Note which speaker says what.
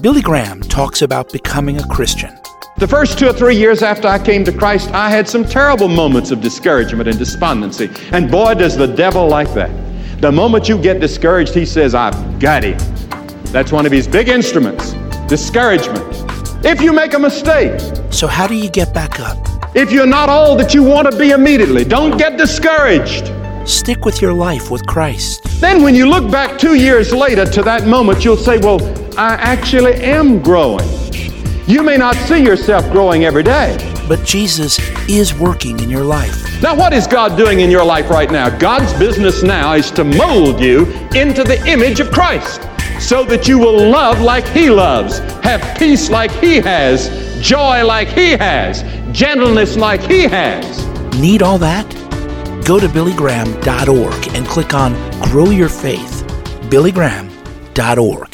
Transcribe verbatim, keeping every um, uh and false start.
Speaker 1: Billy Graham talks about becoming a Christian.
Speaker 2: The first two or three years after I came to Christ, I had some terrible moments of discouragement and despondency. And boy, does the devil like that. The moment you get discouraged, he says, I've got him. That's one of his big instruments, discouragement. If you make a mistake.
Speaker 1: So how do you get back up?
Speaker 2: If you're not all that you want to be immediately, don't get discouraged.
Speaker 1: Stick with your life with Christ.
Speaker 2: Then when you look back two years later to that moment, you'll say, well, I actually am growing. You may not see yourself growing every day.
Speaker 1: But Jesus is working in your life.
Speaker 2: Now, what is God doing in your life right now? God's business now is to mold you into the image of Christ so that you will love like He loves, have peace like He has, joy like He has, gentleness like He has.
Speaker 1: Need all that? Go to billy graham dot org and click on Grow Your Faith. billy graham dot org.